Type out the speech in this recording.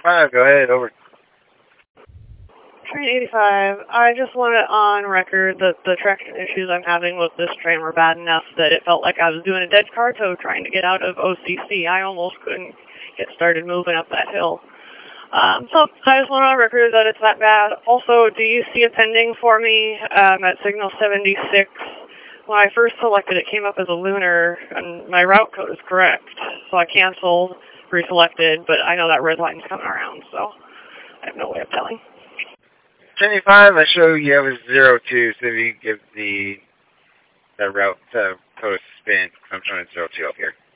85, go ahead, over. Train 85, I just want it on record that the traction issues I'm having with this train were bad enough that it felt like I was doing a dead car tow trying to get out of OCC. I almost couldn't get started moving up that hill. So I just want on record that it's that bad. Also, do you see a pending for me at signal 76? When I first selected, it came up as a lunar, and my route code is correct. So I canceled, reselected, but I know that red line's coming around, so I have no way of telling. 75, I show you have a 02, so if you give the route code a spin, I'm showing 02 up here.